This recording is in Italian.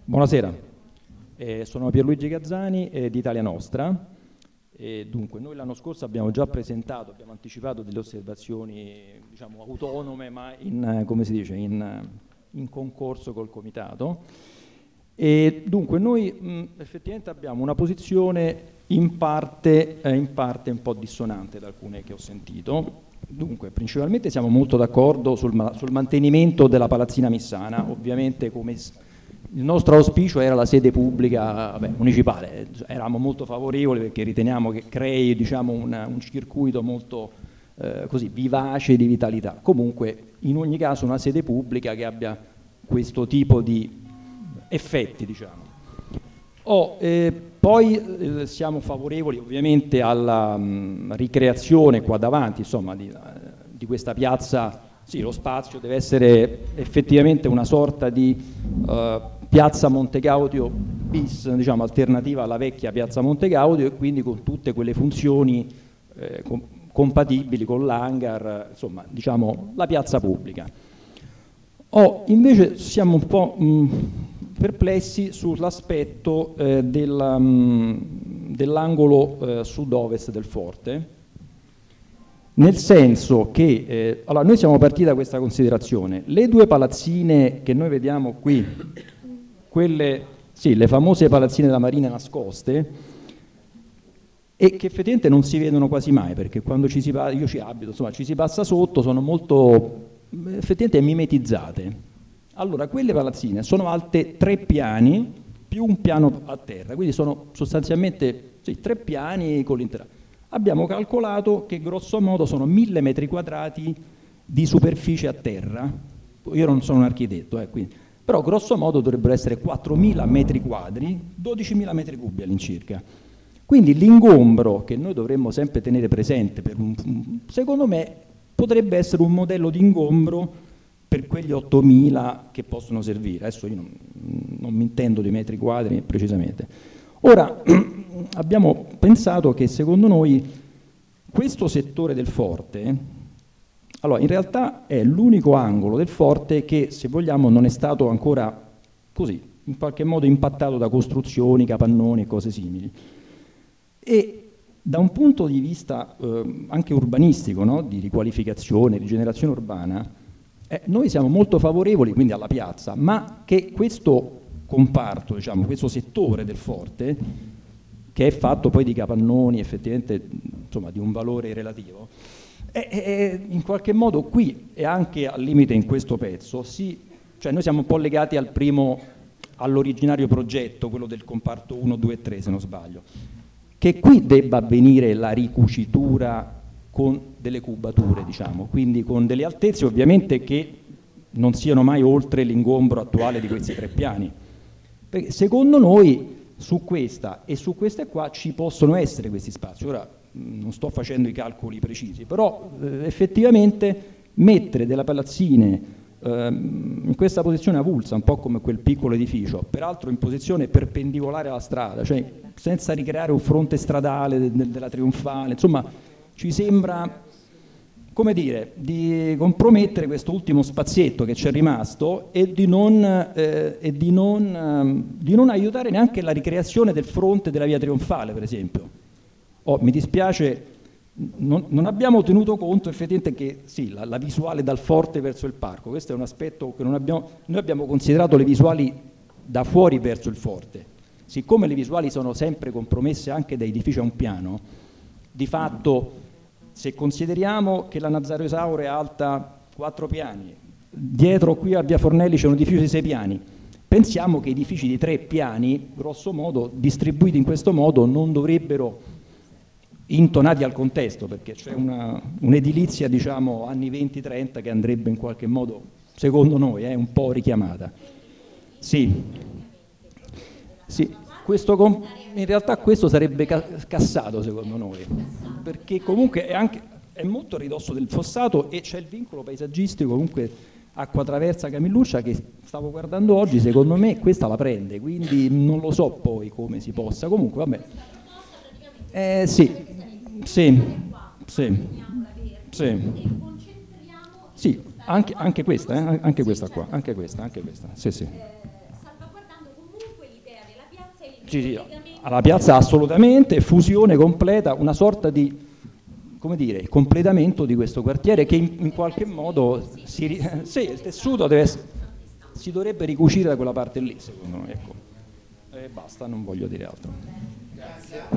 Buonasera, sono Pierluigi Gazzani di Italia Nostra. Dunque, noi l'anno scorso abbiamo già presentato, abbiamo anticipato delle osservazioni, diciamo, autonome, ma come si dice, in concorso col Comitato. E dunque noi effettivamente abbiamo una posizione in parte un po' dissonante da alcune che ho sentito. Dunque, principalmente siamo molto d'accordo sul mantenimento della Palazzina Missana, ovviamente come il nostro auspicio era la sede pubblica municipale, eravamo molto favorevoli perché riteniamo che crei, diciamo, un circuito molto così vivace di vitalità. Comunque, in ogni caso, una sede pubblica che abbia questo tipo di effetti, diciamo. Poi siamo favorevoli ovviamente alla ricreazione qua davanti, insomma, di questa piazza. Sì, lo spazio deve essere effettivamente una sorta di piazza Monte Gaudio bis, diciamo, alternativa alla vecchia piazza Monte Gaudio, e quindi con tutte quelle funzioni compatibili con l'hangar, insomma, diciamo, la piazza pubblica. Invece siamo un po' perplessi sull'aspetto dell'angolo sud-ovest del forte, nel senso che, allora, noi siamo partiti da questa considerazione: le due palazzine che noi vediamo qui, quelle, sì, le famose palazzine della Marina nascoste, e che effettivamente non si vedono quasi mai, perché quando ci si passa, io ci abito, insomma, ci si passa sotto, sono molto effettivamente mimetizzate. Allora, quelle palazzine sono alte 3 piani più un piano a terra, quindi sono sostanzialmente, sì, 3 piani con l'interno. Abbiamo calcolato che grosso modo sono 1000 metri quadrati di superficie a terra. Io non sono un architetto, quindi, però grosso modo dovrebbero essere 4000 metri quadri, 12.000 metri cubi all'incirca. Quindi l'ingombro che noi dovremmo sempre tenere presente, secondo me, potrebbe essere un modello di ingombro per quegli 8.000 che possono servire. Adesso io non mi intendo di metri quadri precisamente. Ora, abbiamo pensato che secondo noi questo settore del forte, allora, in realtà è l'unico angolo del forte che, se vogliamo, non è stato ancora così, in qualche modo impattato da costruzioni, capannoni e cose simili. E da un punto di vista anche urbanistico, no? Di riqualificazione, rigenerazione urbana, noi siamo molto favorevoli quindi alla piazza, ma che questo comparto, diciamo, questo settore del forte, che è fatto poi di capannoni effettivamente, insomma, di un valore relativo, in qualche modo qui e anche al limite in questo pezzo, cioè noi siamo un po' legati all'originario progetto, quello del comparto 1, 2 e 3 se non sbaglio, che qui debba avvenire la ricucitura con delle cubature, diciamo, quindi con delle altezze ovviamente che non siano mai oltre l'ingombro attuale di questi 3 piani. Perché secondo noi su questa e su queste qua ci possono essere questi spazi. Ora non sto facendo i calcoli precisi, però effettivamente mettere delle palazzine in questa posizione avulsa, un po' come quel piccolo edificio, peraltro in posizione perpendicolare alla strada, cioè senza ricreare un fronte stradale della Trionfale, insomma, ci sembra, come dire, di compromettere questo ultimo spazietto che ci è rimasto e di non aiutare neanche la ricreazione del fronte della via Trionfale, per esempio. Mi dispiace, non abbiamo tenuto conto effettivamente che sì, la visuale dal forte verso il parco, questo è un aspetto che noi abbiamo considerato le visuali da fuori verso il forte. Siccome le visuali sono sempre compromesse anche da edifici a un piano, di fatto, se consideriamo che la Nazario Esauro è alta 4 piani, dietro qui a Via Fornelli c'è un edificio di 6 piani, pensiamo che edifici di 3 piani, grosso modo, distribuiti in questo modo, non dovrebbero, intonati al contesto, perché c'è un'edilizia, diciamo, anni 20-30 che andrebbe in qualche modo, secondo noi, un po' richiamata. Sì, in realtà questo sarebbe cassato, secondo noi, perché comunque è molto a ridosso del fossato e c'è il vincolo paesaggistico, comunque Acqua Traversa Camilluccia, che stavo guardando oggi, secondo me questa la prende, quindi non lo so poi come si possa, comunque vabbè. Sì, anche questa qua, anche questa, sì. Sì, sì, alla piazza assolutamente, fusione completa, una sorta di, come dire, il completamento di questo quartiere che in qualche modo sì, il tessuto si dovrebbe ricucire da quella parte lì, secondo me. Ecco. E basta, non voglio dire altro.